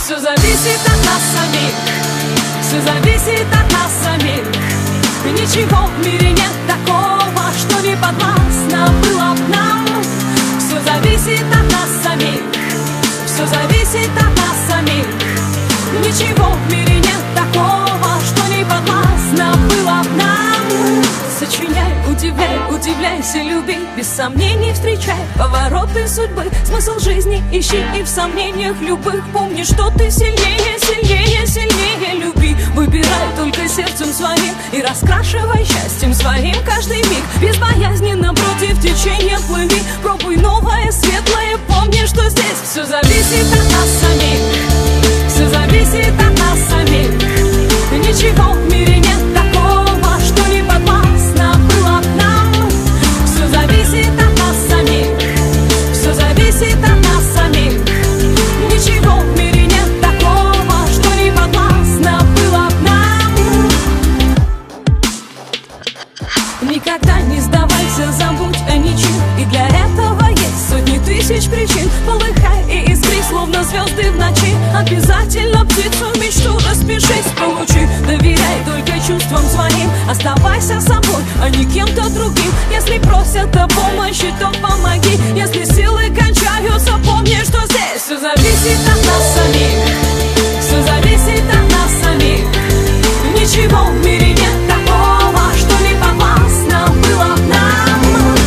Все зависит от нас самих, все зависит от нас самих. Ничего в мире нет такого, что не подвластно было б нам. Все зависит от нас самих, все зависит от нас самих. Ничего в мире нет такого, что не подвластно было б нам. Сочиняй, удивляй, удивляйся, люби, без сомнений встречай повороты судьбы. Смысл жизни ищи и в сомнениях любых помни, что ты сильнее, сильнее, сильнее. Люби, выбирай только сердцем своим и раскрашивай счастьем своим каждый миг. Безбоязненно против течения плыви, пробуй новое, светлое, помни, что здесь все зависит от нас самих, все зависит от нас самих. Ничего в мире нет такого, что не подвластно было б нам. Все зависит от нас самих, все зависит от нас самих. Ничего в мире нет такого, что не подвластно было б нам. Никогда не сдавайся, забудь о ничем, и для этого есть сотни тысяч причин. Полыхай и искри, словно звезды в ночи. Обязательно птицу мечту распишись, получи. Доверяй только чувствам своим, оставайся собой, а не кем-то другим. Если просят о помощи, то помоги. Если силы кончаются, помни, что здесь все зависит от нас самих, все зависит от нас самих. Ничего в мире нет такого, что не подвластно было б нам.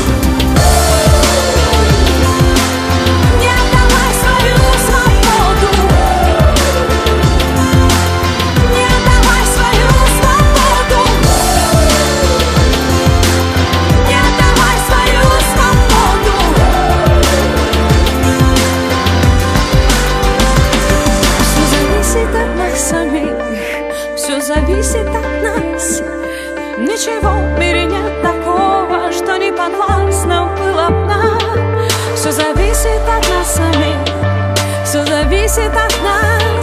Не отдавай свою свободу, не отдавай свою свободу, не отдавай свою свободу. Все зависит от нас самих, все зависит от нас. Ничего в мире нет такого, что не подвластно было б нам. Все зависит от нас самих, все зависит от нас.